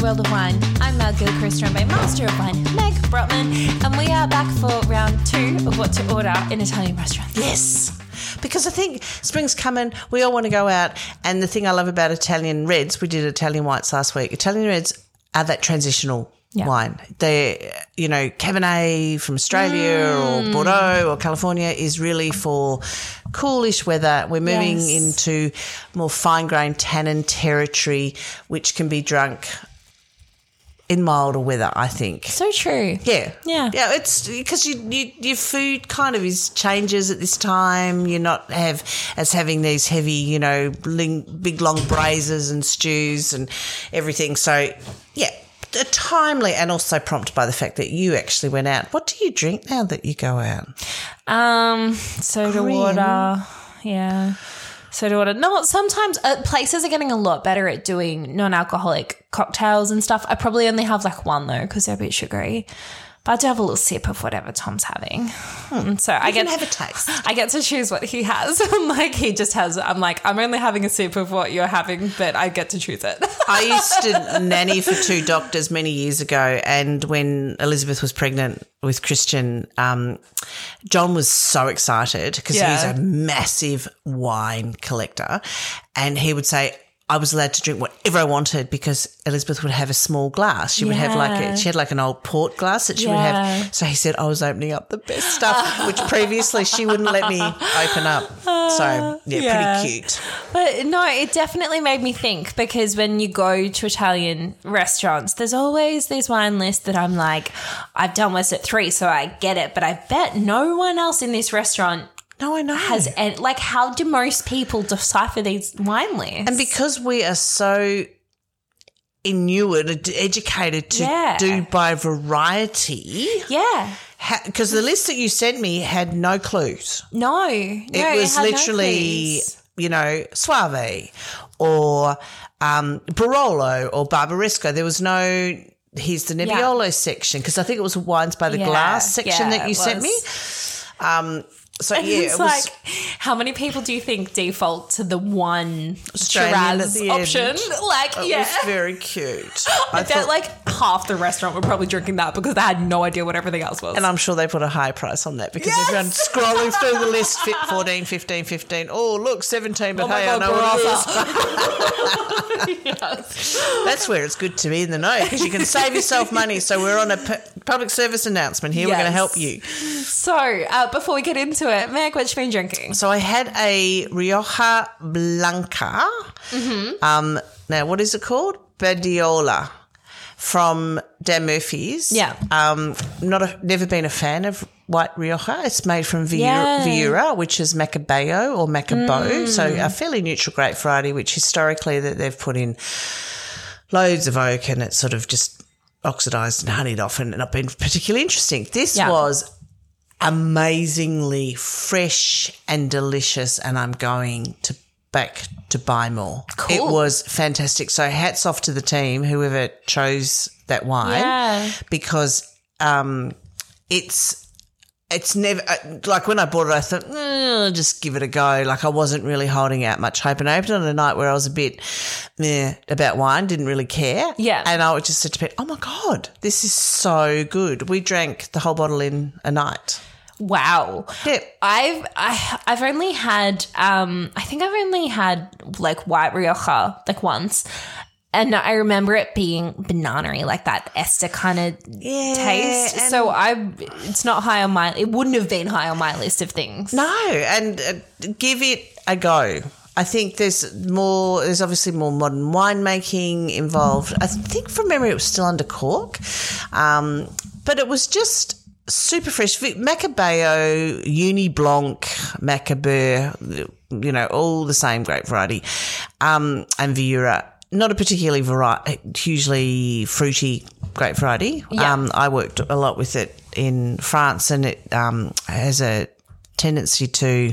World of Wine. I'm Mel Gilchrist, joined by Master of Wine, Meg Brotman, and we are back for round 2 of what to order in Italian restaurants. Yes, because I think spring's coming, we all want to go out, and the thing I love about Italian reds, we did Italian whites last week, Italian reds are that transitional wine. They're, Cabernet from Australia or Bordeaux or California is really for coolish weather. We're moving into more fine-grained tannin territory, which can be drunk in milder weather, I think. So true. Yeah. Yeah. Yeah, it's because your food kind of changes at this time. You're not having these heavy, big long braises and stews and everything. So, yeah. Timely and also prompted by the fact that you actually went out. What do you drink now that you go out? Soda water. Yeah. Soda water. No, sometimes places are getting a lot better at doing non-alcoholic cocktails and stuff. I probably only have like one though because they're a bit sugary. But I do have a little sip of whatever Tom's having. So I can have a taste. I get to choose what he has. He just has, I'm only having a sip of what you're having, but I get to choose it. I used to nanny for 2 doctors many years ago, and when Elizabeth was pregnant with Christian, John was so excited because he's a massive wine collector, and he would say, I was allowed to drink whatever I wanted because Elizabeth would have a small glass. She would have she had an old port glass that she would have. So he said I was opening up the best stuff, which previously she wouldn't let me open up. So, pretty cute. But no, it definitely made me think because when you go to Italian restaurants, there's always these wine lists that I'm like, I've done this at 3, so I get it. But I bet no one else in this restaurant I know. How do most people decipher these wine lists? And because we are so inured, educated to do by variety. Yeah. Because the list that you sent me had no clues. No. It was literally, Soave or Barolo or Barbaresco. There was no, here's the Nebbiolo section, because I think it was wines by the glass section that you sent me. It was how many people do you think default to the one Shiraz option? It was very cute. I bet half the restaurant were probably drinking that because they had no idea what everything else was. And I'm sure they put a high price on that because everyone's scrolling through the list, 14, 15, 15. Oh, look, 17, but I know what it is. That's where it's good to be in the know because you can save yourself money. So we're on a public service announcement here. We're going to help you. So before we get into it, Meg, what you been drinking? So I had a Rioja Blanca. Mm-hmm. Now, what is it called? Badiola from Dan Murphy's. Yeah. Never been a fan of white Rioja. It's made from Viura, which is Macabeo or Macabo. So a fairly neutral grape variety, which historically that they've put in loads of oak and it's sort of just oxidised and honeyed off and not been particularly interesting. This was amazingly fresh and delicious, and I'm going back to buy more. Cool. It was fantastic. So hats off to the team, whoever chose that wine, because it's never when I bought it, I thought I'll just give it a go. I wasn't really holding out much hope, and I opened it on a night where I was a bit about wine, didn't really care. Yeah, and I just said to Pete, "Oh my God, this is so good." We drank the whole bottle in a night. Wow. Yeah. I've only had I think I've only had white Rioja once. And I remember it being banana-y, that ester kind of taste. So it's not high on it wouldn't have been high on my list of things. No, and give it a go. I think there's obviously more modern winemaking involved. I think from memory it was still under cork. But it was just super fresh. Macabeo, Uni Blanc, Macabeo, all the same grape variety. And Viura. Not a particularly hugely fruity grape variety. Yeah. I worked a lot with it in France, and it has a tendency to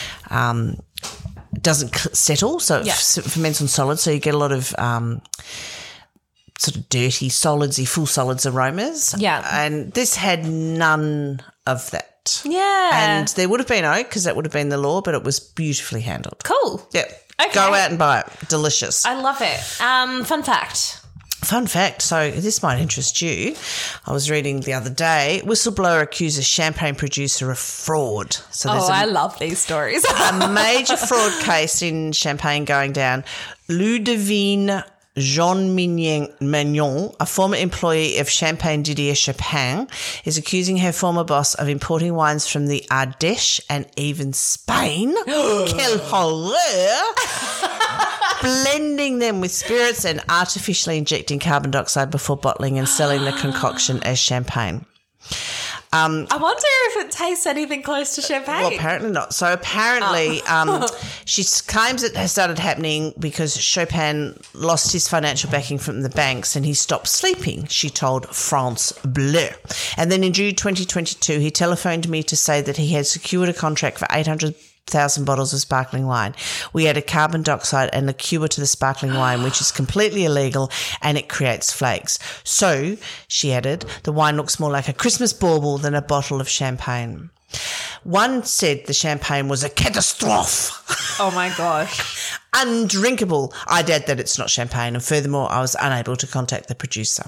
doesn't settle, so it ferments on solids. So you get a lot of sort of dirty solidsy, full solids aromas. Yeah, and this had none of that. Yeah, and there would have been oak because that would have been the law, but it was beautifully handled. Cool. Yep. Okay. Go out and buy it. Delicious. I love it. Fun fact. Fun fact, so this might interest you. I was reading the other day, whistleblower accuses champagne producer of fraud. So I love these stories. a major fraud case in Champagne going down. Ludivine Jean Magnon, a former employee of Champagne Didier Chopin, is accusing her former boss of importing wines from the Ardèche and even Spain. Quel horreur! Blending them with spirits and artificially injecting carbon dioxide before bottling and selling the concoction as champagne. I wonder if it tastes anything close to champagne. Well, apparently not. So apparently she claims it has started happening because Chopin lost his financial backing from the banks and he stopped sleeping, she told France Bleu. And then in June 2022, he telephoned me to say that he had secured a contract for 800,000 bottles of sparkling wine. We added carbon dioxide and liqueur to the sparkling wine, which is completely illegal and it creates flakes. So, she added, the wine looks more like a Christmas bauble than a bottle of champagne. One said the champagne was a catastrophe. Oh my gosh. Undrinkable. I'd add that it's not champagne, and furthermore, I was unable to contact the producer.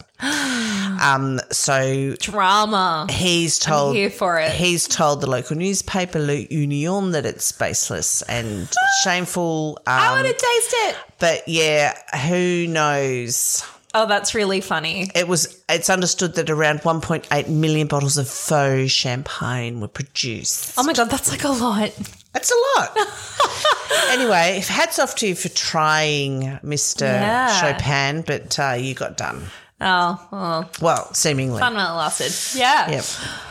So drama. I'm here for it. He's told the local newspaper L'Union that it's baseless and shameful. I want to taste it. But yeah, who knows? Oh, that's really funny. It's understood that around 1.8 million bottles of faux champagne were produced. Oh my God, that's like a lot. That's a lot. Anyway, hats off to you for trying, Mr. Chopin, but you got done. Oh. Well, seemingly. Fun while it lasted. Yeah. Yep.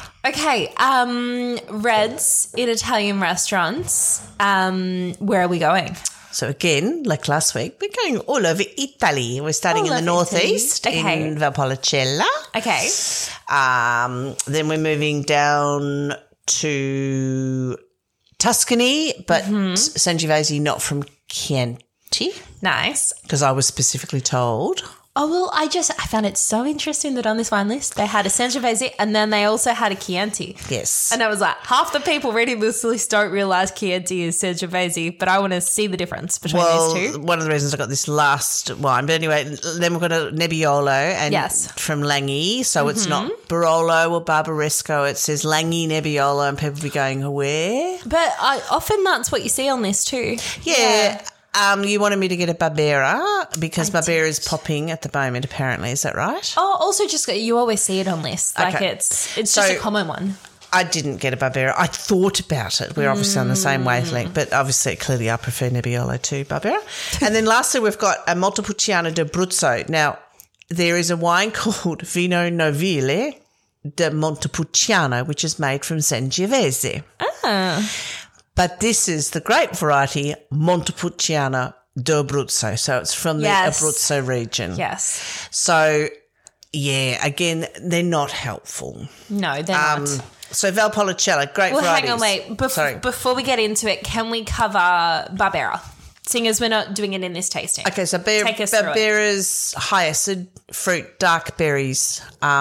Okay. Reds in Italian restaurants. Where are we going? So again, like last week, we're going all over Italy. We're starting in the northeast in Valpolicella. Okay. Then we're moving down to Tuscany, but Sangiovese, not from Chianti. Nice. Because I was specifically told. Oh, well, I found it so interesting that on this wine list they had a Sangiovese and then they also had a Chianti. Yes. And I was like, half the people reading this list don't realise Chianti is Sangiovese, but I want to see the difference between these two. One of the reasons I got this last wine. But anyway, then we've got a Nebbiolo from Langhe. So it's not Barolo or Barbaresco. It says Langhe Nebbiolo and people be going, where? But often that's what you see on this too. Yeah. You wanted me to get a Barbera because Barbera is popping at the moment, apparently. Is that right? Oh, also you always see it on lists. Like it's just a common one. I didn't get a Barbera. I thought about it. We're obviously on the same wavelength, but obviously clearly I prefer Nebbiolo to Barbera. And then lastly, we've got a Montepulciano d'Abruzzo. Now, there is a wine called Vino Novile de Montepulciano, which is made from Sangiovese. But this is the grape variety Montepulciano d'Abruzzo. So it's from the Abruzzo region. Yes. So, yeah, again, they're not helpful. No, they're not. So Valpolicella, great varieties. Hang on, wait. Before we get into it, can we cover Barbera? Seeing as we're not doing it in this tasting. Okay, so Barbera's high acid fruit, dark berries,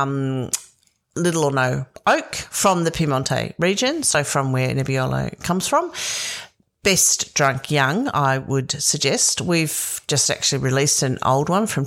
little or no oak from the Piemonte region, so from where Nebbiolo comes from. Best drunk young, I would suggest. We've just actually released an old one from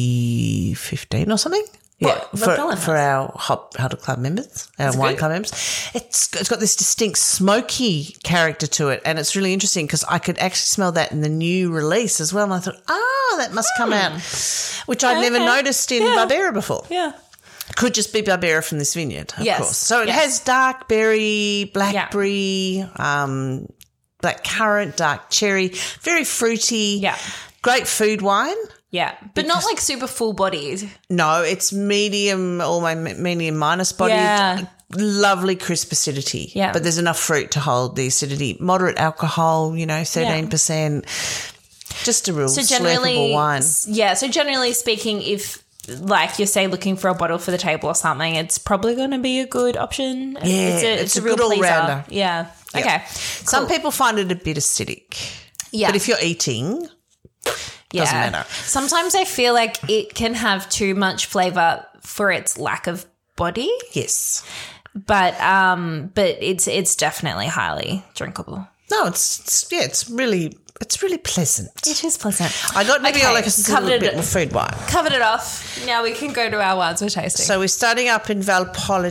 2015 or something. Yeah, for our Huddle Club members, our wine club members. It's got this distinct smoky character to it, and it's really interesting because I could actually smell that in the new release as well. And I thought, that must come out, which I'd never noticed in Barbera before. Yeah. Could just be Barbera from this vineyard, of course. So it has dark berry, blackberry, black currant, dark cherry, very fruity. Yeah. Great food wine. Yeah, but not like super full-bodied. No, it's medium, almost medium minus bodied. Yeah. Lovely crisp acidity. Yeah. But there's enough fruit to hold the acidity. Moderate alcohol, 13%. Just a real slurpable wine. Yeah, so generally speaking, if like you're say looking for a bottle for the table or something, it's probably going to be a good option. Yeah, it's a real good all-rounder. Yeah. Yep. Okay. Cool. Some people find it a bit acidic. Yeah. But if you're eating, doesn't matter. Sometimes I feel like it can have too much flavour for its lack of body. Yes. But it's definitely highly drinkable. No, it's really pleasant. It is pleasant. I got Nebbiolo because it's a little bit more food wine. Covered it off. Now we can go to our wines we're tasting. So we're starting up in Valpolicella.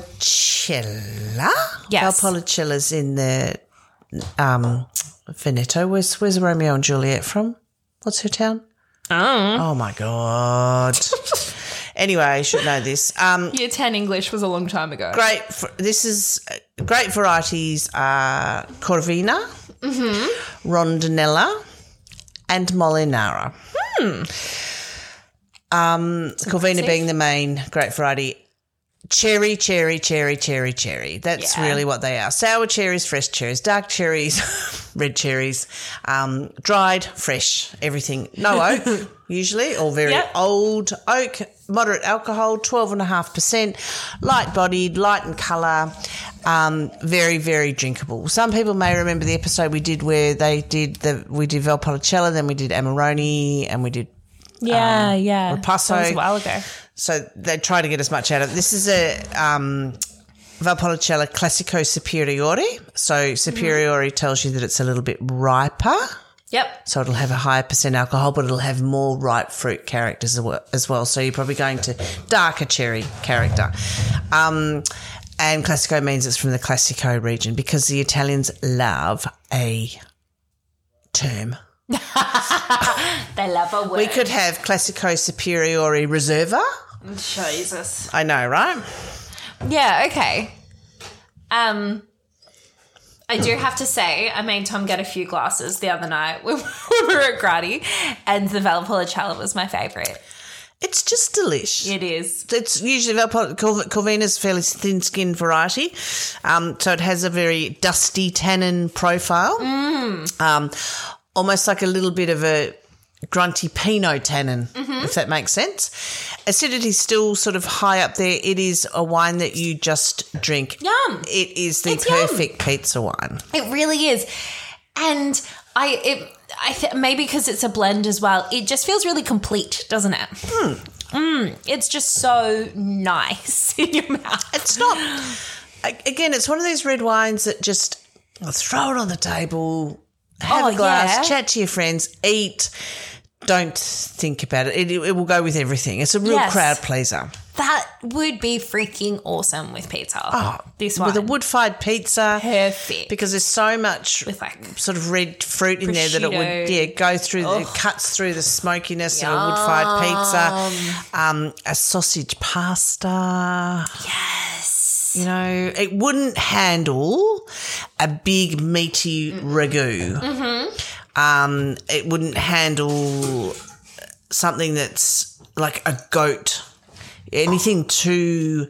Yes. Valpolicella's in the Veneto. Where's Romeo and Juliet from? What's her town? Oh my God. Anyway, I should know this. Year 10 English was a long time ago. Great varieties are Corvina, Rondinella, and Molinara. Corvina being the main grape variety. Cherry. That's really what they are. Sour cherries, fresh cherries, dark cherries, red cherries, dried, fresh, everything. No oak, usually, or very old oak, moderate alcohol, 12.5%, light-bodied, light in colour, very, very drinkable. Some people may remember the episode we did where we did Valpolicella, then we did Amarone, and we did Ripasso. That was a while ago. So they try to get as much out of it. This is a Valpolicella Classico Superiore. So Superiore tells you that it's a little bit riper. Yep. So it'll have a higher percent alcohol, but it'll have more ripe fruit characters as well. So you're probably going to darker cherry character. And Classico means it's from the Classico region because the Italians love a term. They love a word. We could have Classico Superiore Reserva. Jesus. I know, right? Yeah, okay. I do have to say, I made Tom get a few glasses the other night when we were at Grati, and the Valpolicella was my favourite. It's just delish. It is. It's usually Corvina's fairly thin-skinned variety, so it has a very dusty tannin profile, almost like a little bit of a grunty Pinot tannin, if that makes sense. Acidity's still sort of high up there. It is a wine that you just drink. Yum. It is the perfect pizza wine. It really is. And maybe because it's a blend as well, it just feels really complete, doesn't it? It's just so nice in your mouth. It's not, again, it's one of those red wines that just throw it on the table, have a glass, chat to your friends, eat, don't think about it. It will go with everything. It's a real crowd pleaser. That would be freaking awesome with pizza. Oh, this one. With a wood-fired pizza. Perfect. Because there's so much with sort of red fruit in there that it would go through, it cuts through the smokiness of a wood-fired pizza. A sausage pasta. Yes. You know, it wouldn't handle a big meaty ragu. It wouldn't handle something that's like a goat. Anything too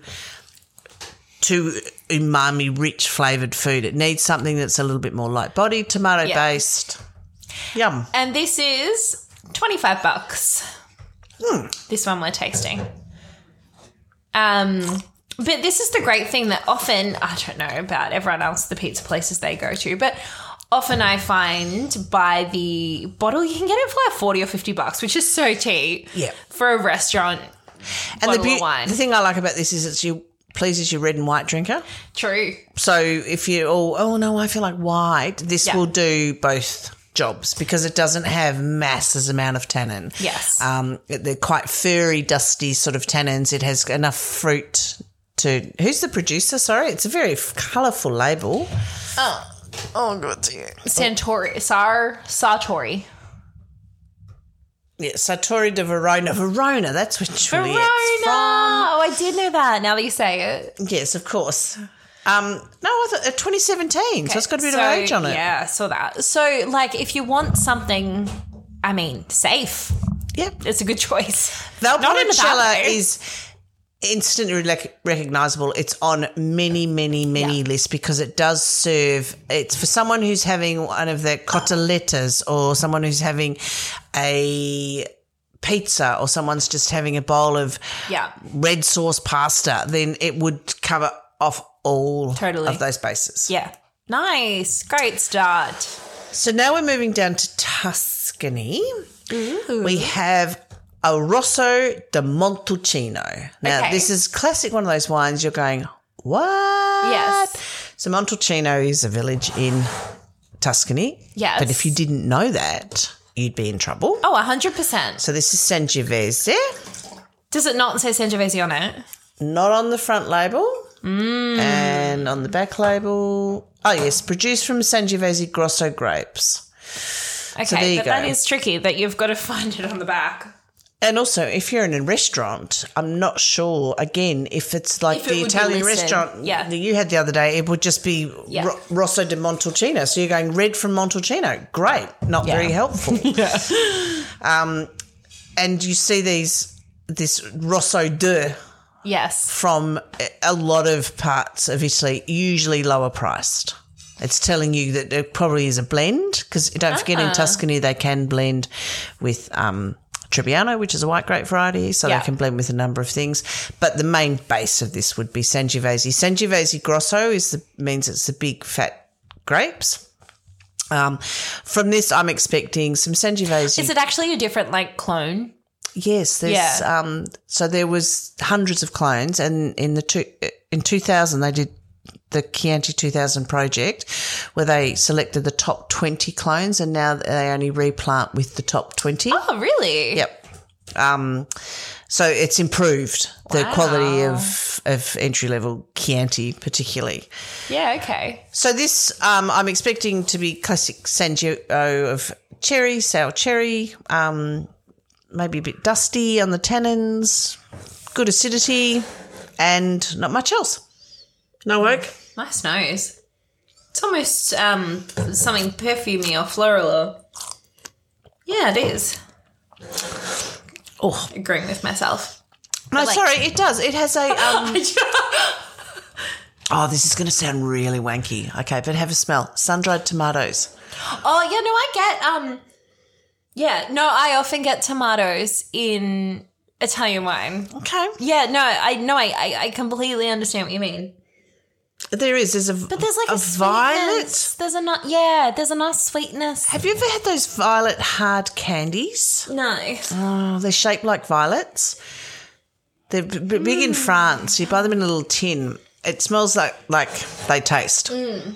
umami rich flavoured food. It needs something that's a little bit more light bodied, tomato based. Yum. And this is $25. This one we're tasting. But this is the great thing that often, I don't know about everyone else, the pizza places they go to, but often I find by the bottle you can get it for like $40 or $50, which is so cheap for a restaurant. And the thing I like about this is it's pleases your red and white drinker. True. So if you no, I feel like white, this will do both jobs because it doesn't have masses amount of tannin. Yes. They're quite furry, dusty sort of tannins. It has enough fruit to. Who's the producer? Sorry, it's a very colourful label. Oh, good to you. Sartori. Yeah, Sartori de Verona. Verona, that's which it's from. Oh, I did know that now that you say it. Yes, of course. No, I thought 2017, so it's got a bit of age on it. Yeah, I saw that. So, like, if you want something, safe, it's a good choice. Valpolicella is instantly recognisable. It's on many lists because it does serve. It's for someone who's having one of the cotolettas or someone who's having a pizza or someone's just having a bowl of red sauce pasta, then it would cover off all of those bases. Yeah. Nice. Great start. So now we're moving down to Tuscany. Ooh. We have a Rosso di Montalcino. Now, this is classic one of those wines you're going, what? Yes. So Montalcino is a village in Tuscany. Yes. But if you didn't know that, you'd be in trouble. Oh, 100%. So this is Sangiovese. Does it not say Sangiovese on it? Not on the front label. And on the back label, oh yes, produced from Sangiovese Grosso grapes. Okay, so there you but go. that is tricky that you've got to find it on the back. And also, if you're in a restaurant, I'm not sure, again, if it's like If it the would be Italian listed, restaurant yeah. that you had the other day, it would just be Rosso di Montalcino. So you're going red from Montalcino. Great. Not very helpful. And you see this Rosso de Yes. from a lot of parts of Italy, usually lower priced. It's telling you that there probably is a blend, because don't forget in Tuscany they can blend with Trebbiano, which is a white grape variety, so they can blend with a number of things. But the main base of this would be Sangiovese. Sangiovese Grosso means it's the big fat grapes. From this, I'm expecting some Sangiovese. Is it actually a different clone? Yes, there's so there was hundreds of clones, and in 2000 they did the Chianti 2000 project where they selected the top 20 clones, and now they only replant with the top 20. Oh, really? Yep. So it's improved the quality of entry level Chianti particularly. Yeah, okay. So this I'm expecting to be classic Sangiovese of cherry, sour cherry, maybe a bit dusty on the tannins, good acidity, and not much else. No oak. Nice nose. It's almost something perfumey or floral. Yeah, it is. Oh, Agreeing with myself. no, sorry, it does. It has a. Oh, this is going to sound really wanky. Okay, but have a smell. Sun-dried tomatoes. Oh, yeah, no, I get I often get tomatoes in Italian wine. Okay. Yeah, I completely understand what you mean. There's a But there's a violet. sweetness. There's a nice sweetness. Have you ever had those violet hard candies? No. Oh, they're shaped like violets. They're big in France. You buy them in a little tin. It smells like they taste.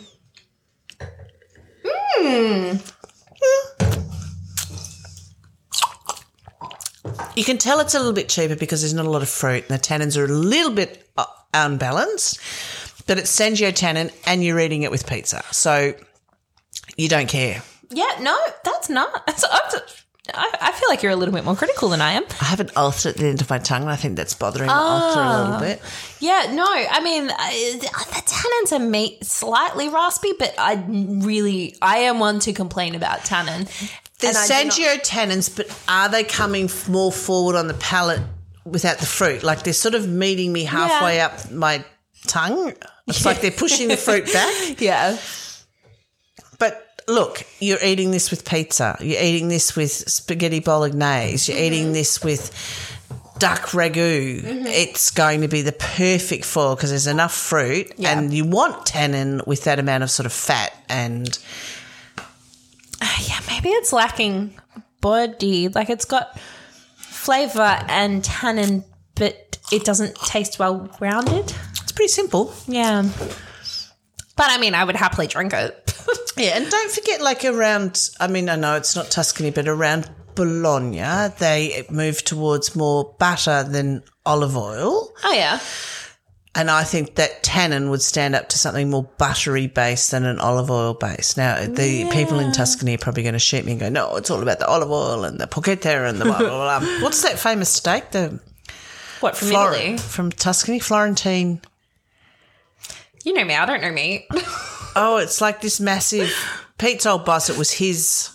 You can tell it's a little bit cheaper because there's not a lot of fruit and the tannins are a little bit unbalanced, but it's Sangio tannin and you're eating it with pizza. So you don't care. Yeah, no, that's not. I feel like you're a little bit more critical than I am. I have an ulcer at the end of my tongue and I think that's bothering the ulcer a little bit. Yeah, no, I mean, the tannins are slightly raspy, but I am one to complain about tannin. There's Sangio tannins, but are they coming more forward on the palate without the fruit? Like they're sort of meeting me halfway up my tongue. It's like they're pushing the fruit back. Yeah. But look, you're eating this with pizza. You're eating this with spaghetti bolognese. You're eating this with duck ragu. It's going to be the perfect foil because there's enough fruit and you want tannin with that amount of sort of fat and... Yeah, maybe it's lacking body. Like it's got flavour and tannin, but it doesn't taste well rounded. It's pretty simple. Yeah. But I mean, I would happily drink it. Yeah, and don't forget around, I mean, I know it's not Tuscany, but around Bologna, they move towards more butter than olive oil. Oh, yeah. And I think that tannin would stand up to something more buttery based than an olive oil base. Now, the people in Tuscany are probably going to shoot me and go, no, it's all about the olive oil and the porchetta and the blah, blah, blah. What's that famous steak? What, from Italy? From Tuscany, Florentine. You know me, I don't know meat. Oh, it's like this massive Pete's old boss. It was his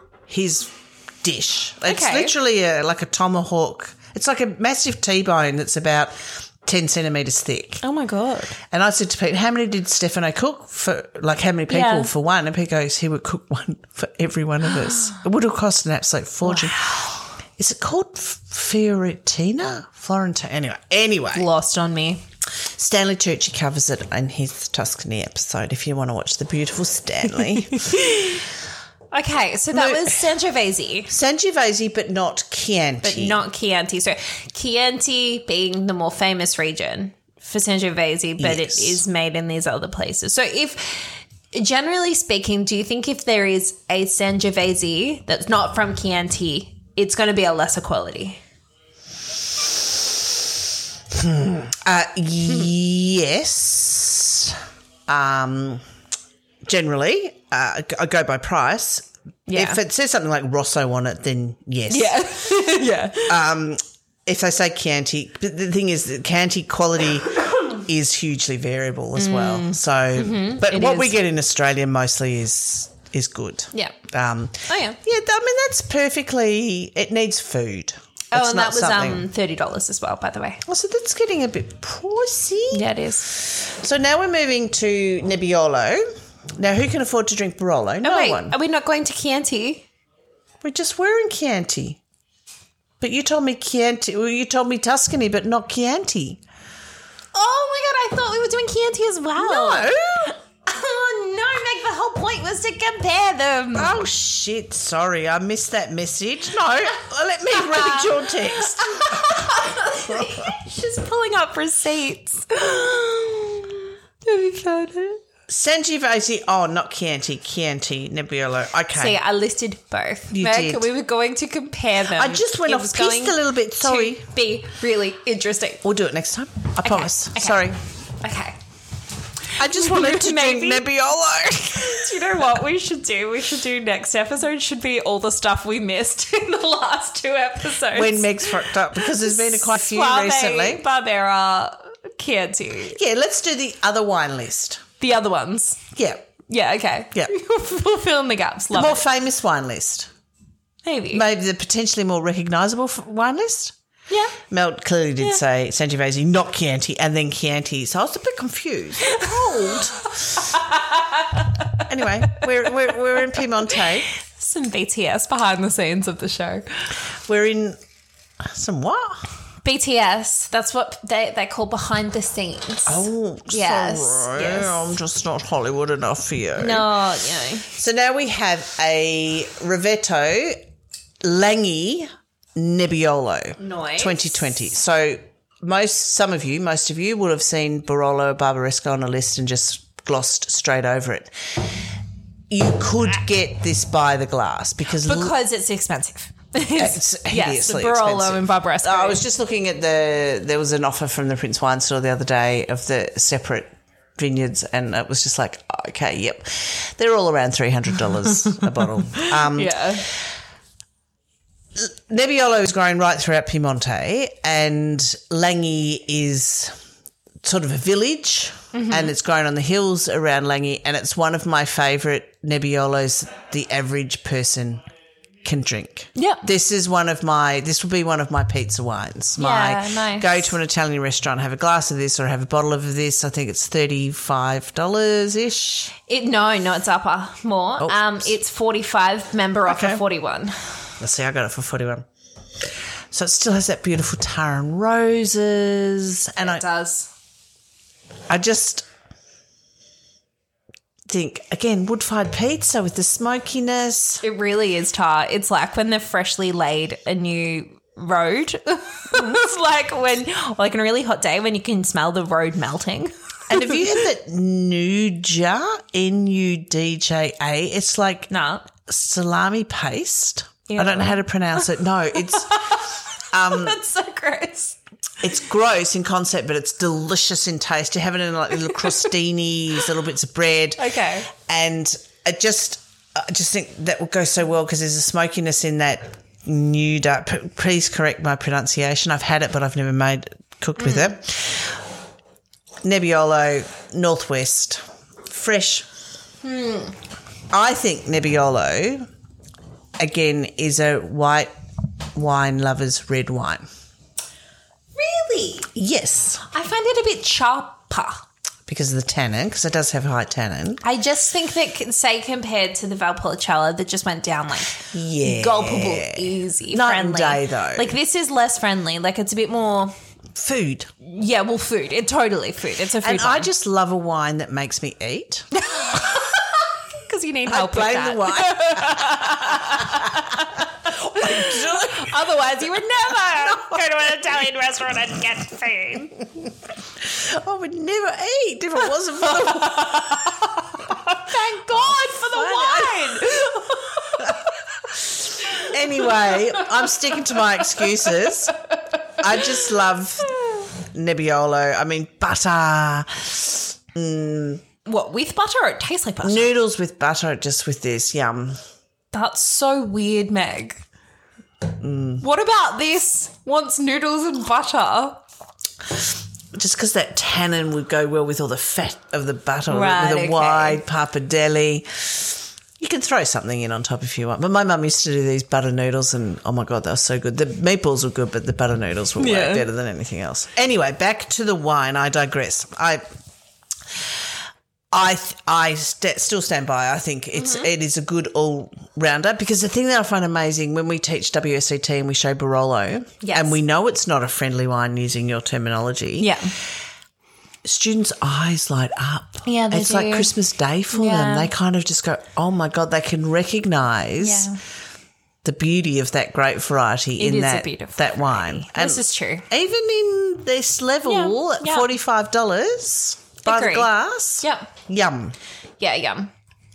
dish. It's literally like a tomahawk. It's like a massive T-bone that's about 10 centimetres thick. Oh, my God. And I said to Pete, how many did Stefano cook for, how many people for one? And Pete goes, he would cook one for every one of us. It would have cost an absolute fortune. Wow. Is it called Fiorentina? Florentine? Anyway. Lost on me. Stanley Tucci covers it in his Tuscany episode if you want to watch the beautiful Stanley. Okay, so that was Sangiovese. Sangiovese, but not Chianti. But not Chianti. So Chianti being the more famous region for Sangiovese, but it is made in these other places. So if generally speaking, do you think if there is a Sangiovese that's not from Chianti, it's going to be a lesser quality? Yes. Generally, I go by price. Yeah. If it says something like Rosso on it, then yes. Yeah. Yeah. If they say Chianti, but the thing is that Chianti quality is hugely variable as well. So, but what we get in Australia mostly is good. Yeah. Yeah. Yeah, I mean, that's perfectly. It needs food. Oh, and that was $30 as well, by the way. Oh, so that's getting a bit pricey. Yeah, it is. So now we're moving to Nebbiolo. Now, who can afford to drink Barolo? No one. Are we not going to Chianti? We just were in Chianti. But you told me Chianti. Well, you told me Tuscany, but not Chianti. Oh my God, I thought we were doing Chianti as well. No. Oh no, Meg, the whole point was to compare them. Oh shit, sorry, I missed that message. No, let me read your text. She's pulling up receipts. Have you found it? Sangiovese, not Chianti, Nebbiolo. Okay. See, I listed both. You Meg, did. we were going to compare them. I just went off piste a little bit, sorry. To be really interesting. We'll do it next time, I promise. Okay. Sorry. Okay. I just wanted to drink Nebbiolo. Do you know what we should do? We should do next episode should be all the stuff we missed in the last 2 episodes. When Meg's fucked up, because there's been quite a few recently. Barbera, Chianti. Yeah, let's do the other wine list. The other ones. Yeah. Yeah, okay. Yeah. We'll fill in the gaps. Love The more it. famous wine list. Maybe. Maybe the potentially more recognisable wine list. Yeah. Mel clearly did say Sangiovese, not Chianti, and then Chianti. So I was a bit confused. Hold. Anyway, we're in Piemonte. Some BTS behind the scenes of the show. We're in some what? BTS. That's what they call behind the scenes. Oh, Yes, sorry. yes. I'm just not Hollywood enough for you. No, So now we have a Rivetto Langhi Nebbiolo Nice. 2020. So most of you would have seen Barolo Barbaresco on a list and just glossed straight over it. You could get this by the glass because it's expensive. it's Yes, the hideously Barolo expensive. and Barbaresco. I was just looking at there was an offer from the Prince Wine Store the other day of the separate vineyards, and it was just like, okay, yep. They're all around $300 a bottle. yeah. Nebbiolo is grown right throughout Piemonte, and Langhi is sort of a village, and it's grown on the hills around Langhi, and it's one of my favourite Nebbiolos the average person can drink. Yeah. This will be one of my pizza wines. Nice. Go to an Italian restaurant, have a glass of this or have a bottle of this. I think it's $35-ish. No, it's upper more. Oh. It's 45, member offer Okay. 41. Let's see, I got it for 41. So it still has that beautiful tar and roses. And It does. I just think, again, wood-fired pizza with the smokiness. It really is tar. It's like when they've freshly laid a new road. It's like when, like on a really hot day when you can smell the road melting. And have you had that Nudja, Nudja? It's like salami paste. Ew. I don't know how to pronounce it. No, it's That's so gross. it's gross in concept, but it's delicious in taste. You have it in like little crostinis, little bits of bread. Okay. And I just think that will go so well because there's a smokiness in that Nudja. Please correct my pronunciation. I've had it, but I've never cooked with it. Nebbiolo, Northwest, fresh. I think Nebbiolo, again, is a white wine lover's red wine. Really? Yes, I find it a bit sharper. because of the tannin, because it does have high tannin. I just think that, say, compared to the Valpolicella that just went down like Yeah. gulpable, easy, Night friendly. and day, though. Like this is less friendly. Like it's a bit more, Food. yeah, well, food. It's totally food. It's a food And I wine. just love a wine that makes me eat. Because you need I help with blame that. the wine. Otherwise, you would never go to an Italian restaurant and get food. I would never eat if it wasn't for the wine. Thank Anyway, I'm sticking to my excuses. I just love Nebbiolo. I mean, butter. What, with butter or it tastes like butter? Noodles with butter, just with this. Yum. That's so weird, Meg. What about this? Wants noodles and butter? Just because that tannin would go well with all the fat of the butter, Right, with a wide pappardelle. You can throw something in on top if you want. But my mum used to do these butter noodles and, oh, my God, they were so good. The meatballs were good, but the butter noodles were way better than anything else. Anyway, back to the wine. I digress. I still stand by. I think it is a good all-rounder, because the thing that I find amazing when we teach WSET and we show Barolo, and we know it's not a friendly wine using your terminology, students' eyes light up. Yeah, they It's do. like Christmas Day for them. They kind of just go, oh, my God, they can recognise the beauty of that grape variety in that wine. And this is true. even in this level, at $45 by the glass. Yep. Yum. Yeah, yum.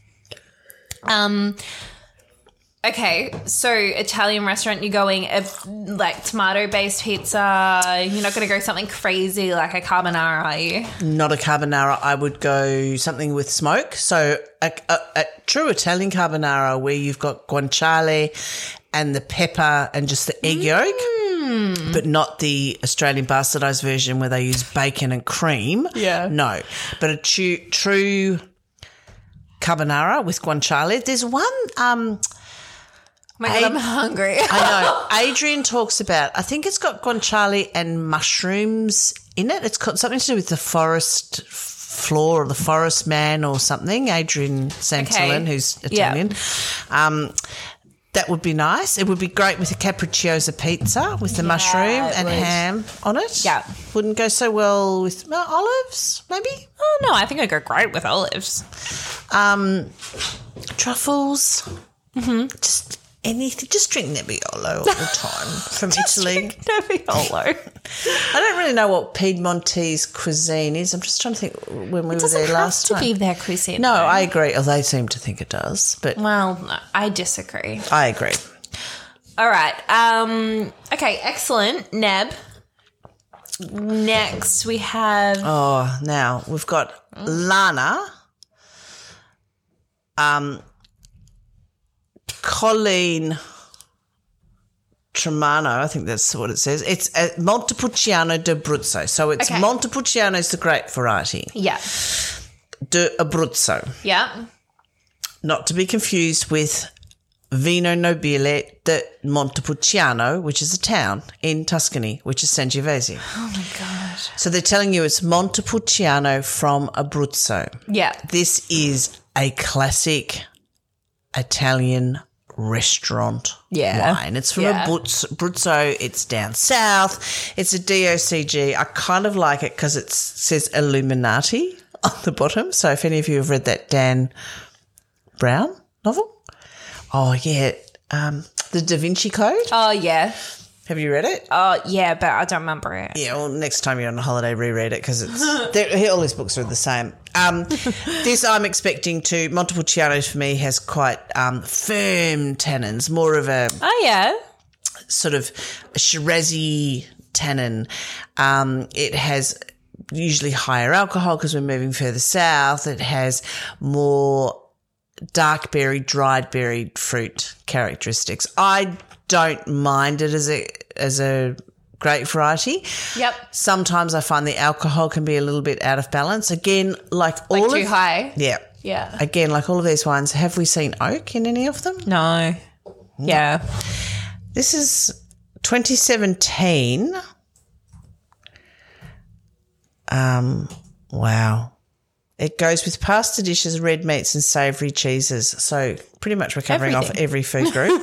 Okay, so Italian restaurant, you're going like tomato-based pizza. You're not going to go something crazy like a carbonara, are you? Not a carbonara. I would go something with smoke. So a true Italian carbonara where you've got guanciale and the pepper and just the egg yolk, but not the Australian bastardised version where they use bacon and cream. Yeah. No, but a true carbonara with guanciale. There's one... Oh my God, I'm hungry. I know. Adrian talks about, I think it's got guanciale and mushrooms in it. It's got something to do with the forest floor or the forest man or something. Adrian Santillon, who's Italian. That would be nice. It would be great with a capricciosa pizza with the mushroom and ham on it. Yeah. Wouldn't go so well with olives, maybe? Oh, no, I think it'd go great with olives. Truffles. Just anything. Just drink Nebbiolo all the time from Italy. Nebbiolo. I don't really know what Piedmontese cuisine is. I'm just trying to think when we were there last time. It doesn't have to be their cuisine. No, I agree. Oh, they seem to think it does, but Well, no, I disagree. I agree. All right. Okay, excellent. Neb. Next we have... Oh, now we've got Lana. Colleen Tremano, I think that's what it says. It's Montepulciano d'Abruzzo. So it's Montepulciano is the grape variety. Yeah. D'Abruzzo. Yeah. Not to be confused with Vino Nobile de Montepulciano, which is a town in Tuscany, which is Sangiovese. Oh, my God. So they're telling you it's Montepulciano from Abruzzo. Yeah. This is a classic Italian restaurant wine. It's from Abruzzo. It's down south. It's a DOCG. I kind of like it because it says Illuminati on the bottom. So if any of you have read that Dan Brown novel, the Da Vinci Code. Oh, yeah. Have you read it? Oh, yeah, but I don't remember it. Yeah, well, next time you're on a holiday, reread it because it's all his books are the same. This I'm expecting to Montepulciano for me has quite firm tannins, more of a sort of a Shiraz-y tannin. It has usually higher alcohol because we're moving further south. It has more dark berry, dried berry fruit characteristics. I don't mind it as a grape variety. Yep. Sometimes I find the alcohol can be a little bit out of balance. Again, too high. Yeah. Yeah. Again, like all of these wines, have we seen oak in any of them? No. Yeah. This is 2017. Wow. It goes with pasta dishes, red meats and savoury cheeses. So pretty much we're covering off every food group.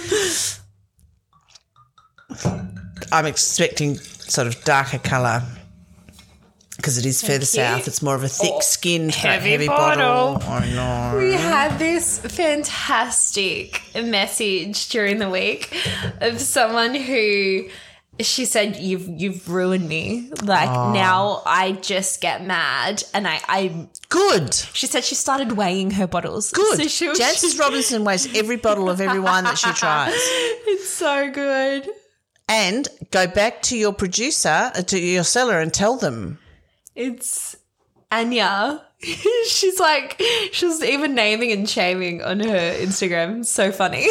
I'm expecting sort of darker colour because it is further south. It's more of a thick-skinned, heavy bottle. I know. We had this fantastic message during the week of someone who She said, you've ruined me. Like, now I just get mad and I Good. She said she started weighing her bottles. Good. So Jancis Robinson weighs every bottle of every wine that she tries. It's so good. And go back to your producer, to your seller, and tell them. It's Anya. She's even naming and shaming on her Instagram. So funny.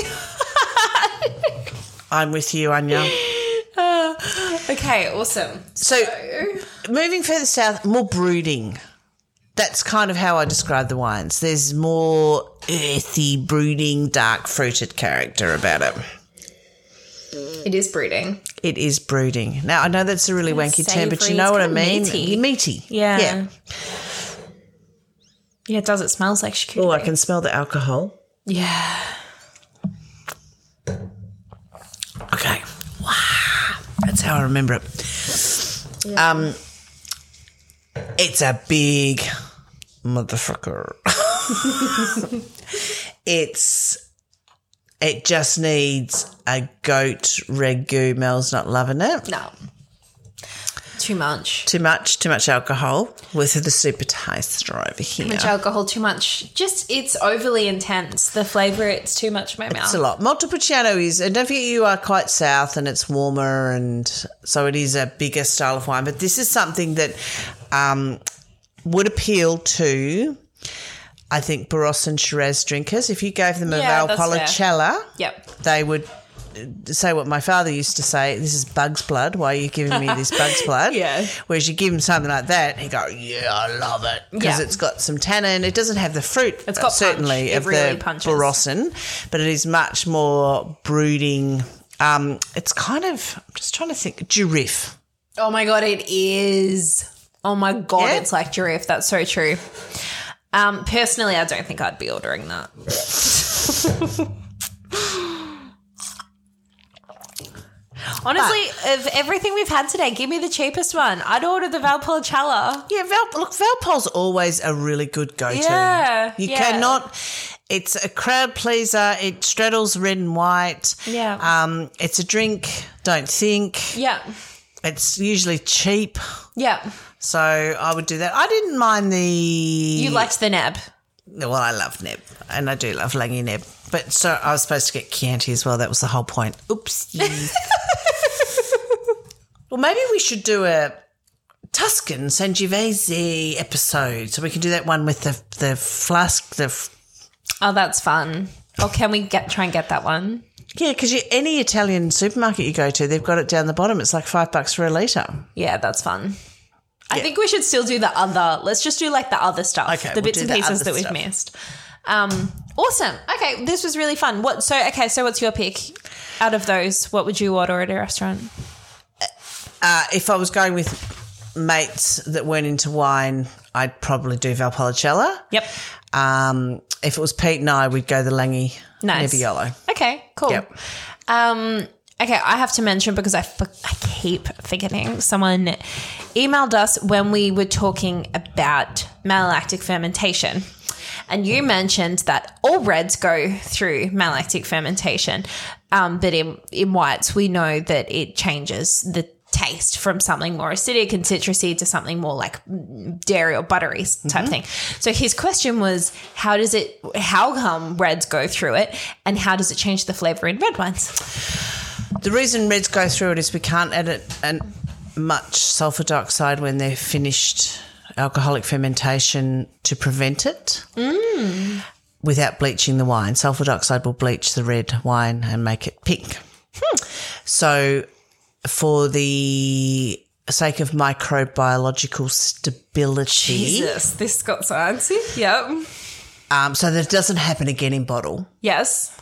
I'm with you, Anya. Okay, awesome. So moving further south, more brooding. That's kind of how I describe the wines. There's more earthy, brooding, dark fruited character about it. It is brooding. It is brooding. Now, I know that's a really wanky term, but you know what I mean? Meaty. Yeah. Yeah, it does. It smells like charcuterie. Oh, I can smell the alcohol. Yeah. Okay. Wow. That's how I remember it. Yeah. It's a big motherfucker. It just needs a goat ragu. Mel's not loving it. No. Too much. Too much alcohol with the super taster over here. Too much alcohol, too much. Just, it's overly intense. The flavour, it's too much in my mouth. It's a lot. Montepulciano is, and don't forget you are quite south and it's warmer, and so it is a bigger style of wine. But this is something that would appeal to, I think, Barossa and Shiraz drinkers. If you gave them a Valpolicella, they would say what my father used to say, this is bug's blood. Why are you giving me this bug's blood? Yeah. Whereas you give him something like that, he go, yeah, I love it. Because it's got some tannin. It doesn't have the fruit, it's got certainly, punch. of really the punches. Barossa, but it is much more brooding. It's kind of, I'm just trying to think, Giriffe. Oh, my God, it is. Oh, my God, it's like Giriffe. That's so true. Personally, I don't think I'd be ordering that. Honestly, of everything we've had today, give me the cheapest one. I'd order the Valpolicella. Yeah, Valpol's always a really good go-to. Yeah. You cannot... It's a crowd pleaser. It straddles red and white. Yeah. It's a drink, don't think. Yeah. It's usually cheap. Yeah. So I would do that. I didn't mind the... You liked the Neb. Well, I love Neb, and I do love Langy Neb. But so I was supposed to get Chianti as well. That was the whole point. Oops. Well, maybe we should do a Tuscan Sangiovese episode, so we can do that one with the flask. Oh, that's fun. Or can we try and get that one? Yeah, because any Italian supermarket you go to, they've got it down the bottom. It's like $5 for a litre. Yeah, that's fun. I think we should still do the other. Let's just do like the other stuff. Okay, the bits and pieces that we've missed. Awesome. Okay, this was really fun. So what's your pick out of those? What would you order at a restaurant? If I was going with mates that weren't into wine, I'd probably do Valpolicella. Yep. If it was Pete and I, we'd go the Langy Nebbiolo. Okay, cool. Yep. Okay, I have to mention because I keep forgetting. Someone emailed us when we were talking about malolactic fermentation. And you mentioned that all reds go through malolactic fermentation. But in whites, we know that it changes the taste from something more acidic and citrusy to something more like dairy or buttery type thing. So his question was, how come reds go through it, and how does it change the flavour in red wines? The reason reds go through it is we can't add much sulfur dioxide when they're finished alcoholic fermentation to prevent it without bleaching the wine. Sulfur dioxide will bleach the red wine and make it pink. So for the sake of microbiological stability. Jesus, this got sciencey. Yep. So that it doesn't happen again in bottle. Yes.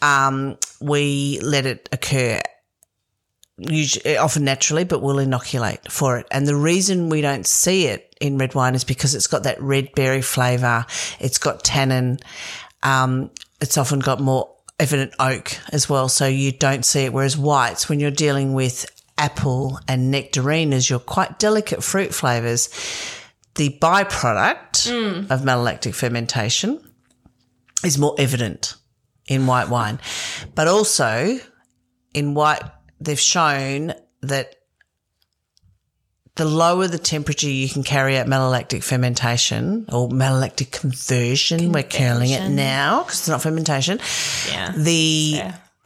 We let it occur usually, often naturally, but we'll inoculate for it. And the reason we don't see it in red wine is because it's got that red berry flavour. It's got tannin. It's often got more evident oak as well, so you don't see it. Whereas whites, when you're dealing with apple and nectarines, your quite delicate fruit flavours, the byproduct of malolactic fermentation is more evident in white wine. But also in white, they've shown that the lower the temperature you can carry out malolactic fermentation or malolactic conversion. We're calling it now because it's not fermentation. Yeah. The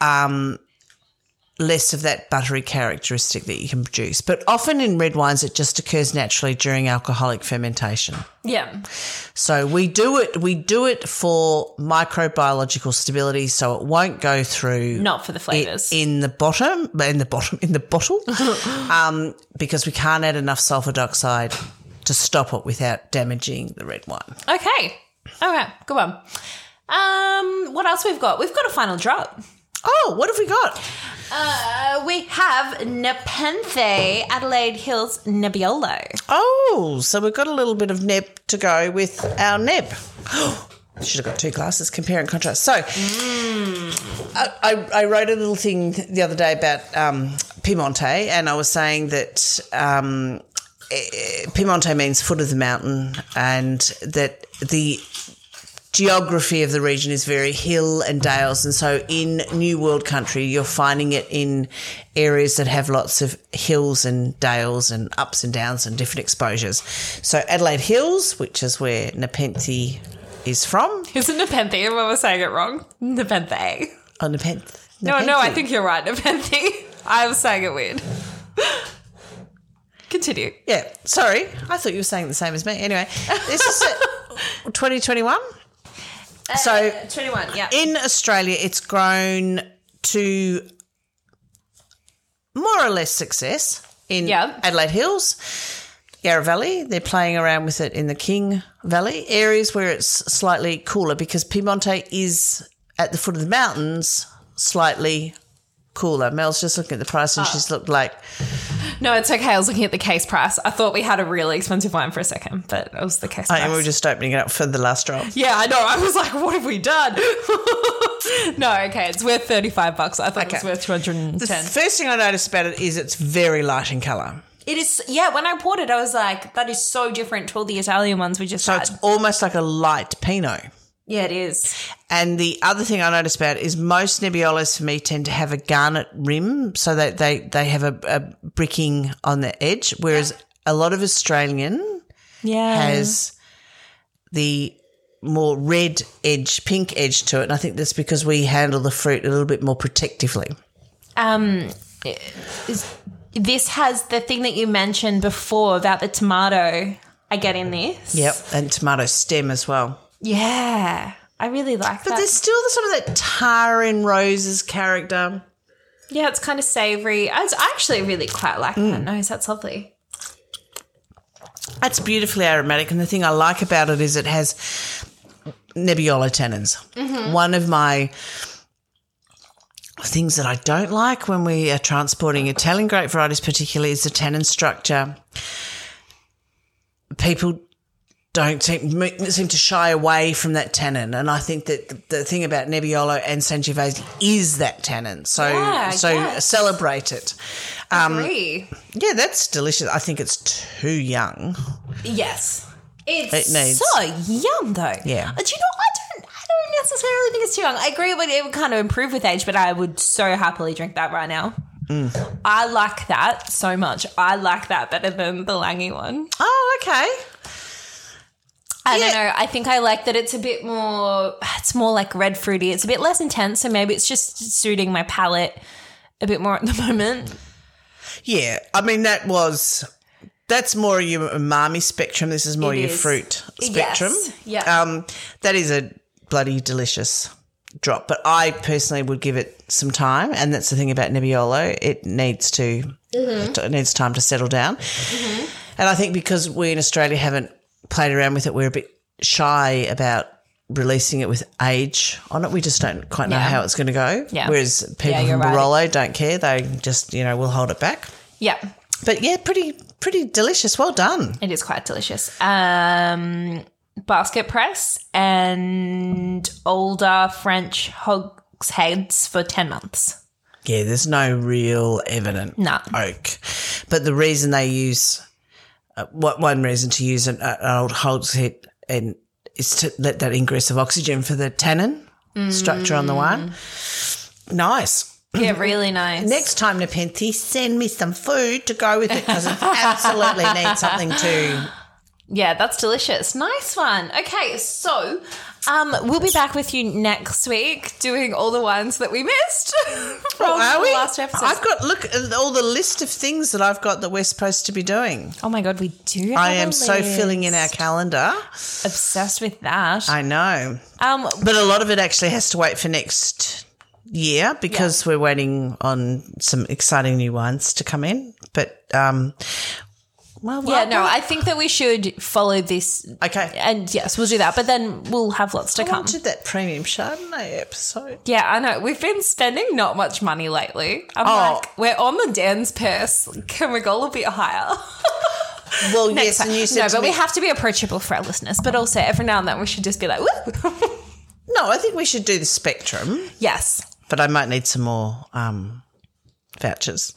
less of that buttery characteristic that you can produce. But often in red wines, it just occurs naturally during alcoholic fermentation. Yeah. So we do it for microbiological stability, so it won't go through. Not for the flavours. In the bottle, because we can't add enough sulfur dioxide to stop it without damaging the red wine. Okay. All right. Good one. What else we've got? We've got a final drop. Oh, what have we got? We have Nepenthe Adelaide Hills Nebbiolo. Oh, so we've got a little bit of neb to go with our neb. Should have got two glasses, compare and contrast. So I wrote a little thing the other day about Piemonte, and I was saying that Piemonte means foot of the mountain, and that the geography of the region is very hill and dales, and so in New World country you're finding it in areas that have lots of hills and dales and ups and downs and different exposures. So Adelaide Hills, which is where Nepenthe is from. Isn't Nepenthe? Everyone was saying it wrong. Nepenthe. Oh, Nepenthe. No, I think you're right, Nepenthe. I was saying it weird. Continue. Yeah, sorry. I thought you were saying the same as me. Anyway, this is 2021. So 21, yeah. In Australia, it's grown to more or less success in Adelaide Hills, Yarra Valley. They're playing around with it in the King Valley, areas where it's slightly cooler because Piemonte is at the foot of the mountains, slightly cooler. Mel's just looking at the price and she's looked like... No, it's okay. I was looking at the case price. I thought we had a really expensive wine for a second, but it was the case price. And we were just opening it up for the last drop. Yeah, I know. I was like, what have we done? No, okay. It's worth $35. I thought it was worth 210. The first thing I noticed about it is it's very light in colour. It is, yeah, when I poured it, I was like, that is so different to all the Italian ones we just had. So it's almost like a light Pinot. Yeah, it is. And the other thing I noticed about it is most Nebbiolos for me tend to have a garnet rim, so that they have a bricking on the edge, whereas a lot of Australian has the more red edge, pink edge to it, and I think that's because we handle the fruit a little bit more protectively. This has the thing that you mentioned before about the tomato I get in this. Yep, and tomato stem as well. Yeah, I really like that. But there's still sort of that tar in roses character. Yeah, it's kind of savoury. I actually really quite like that nose. That's lovely. That's beautifully aromatic, and the thing I like about it is it has Nebbiolo tannins. Mm-hmm. One of my things that I don't like when we are transporting Italian grape varieties particularly is the tannin structure. People don't seem to shy away from that tannin, and I think that the thing about Nebbiolo and Sangiovese is that tannin. So celebrate it. Agree. Yeah, that's delicious. I think it's too young. Yes, it needs so young though. Yeah. Do you know? I don't necessarily think it's too young. I agree, but it would kind of improve with age. But I would so happily drink that right now. I like that so much. I like that better than the Lange one. Oh, okay. I don't know. I think I like that it's a bit more, it's more like red fruity. It's a bit less intense, so maybe it's just suiting my palate a bit more at the moment. Yeah. I mean, that's more your umami spectrum. This is more your fruit spectrum. Yes. Yeah. That is a bloody delicious drop, but I personally would give it some time, and that's the thing about Nebbiolo. It needs time to settle down. Mm-hmm. And I think because we in Australia haven't played around with it, we're a bit shy about releasing it with age on it. We just don't quite know how it's going to go. Yeah. Whereas people from Barolo don't care. They just, will hold it back. Yeah. But yeah, pretty delicious. Well done. It is quite delicious. Basket press and older French hogsheads for 10 months. Yeah, there's no real evident oak. But the reason they use one reason to use an old hogshead is to let that ingress of oxygen for the tannin structure on the wine. Nice. Yeah, really nice. Next time, Nepenthe, send me some food to go with it because it absolutely needs something to. Yeah, that's delicious. Nice one. Okay, so we'll be back with you next week doing all the ones that we missed from the last episode. I've got, look, all the list of things that I've got that we're supposed to be doing. Oh my God, we do have I am a so list. filling in our calendar. Obsessed with that. I know. But a lot of it actually has to wait for next year because we're waiting on some exciting new ones to come in. But, I think that we should follow this. Okay. And yes, we'll do that. But then we'll have lots to I come. wanted that premium Chardonnay episode. Yeah, I know. We've been spending not much money lately. I'm like, we're on the Dan's purse. Can we go a bit higher? Well, yes, and you said but we have to be approachable for our listeners. But also every now and then we should just be like, woo. No, I think we should do the Spectrum. Yes. But I might need some more vouchers.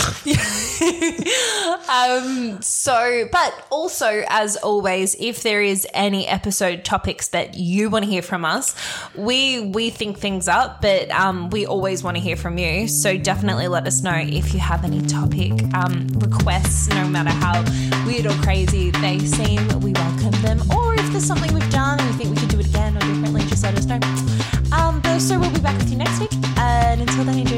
But also, as always, if there is any episode topics that you want to hear from us, we think things up, but we always want to hear from you. So definitely let us know if you have any topic requests, no matter how weird or crazy they seem. We welcome them. Or if there's something we've done and you think we could do it again or differently, just let us know. So we'll be back with you next week. And until then, enjoy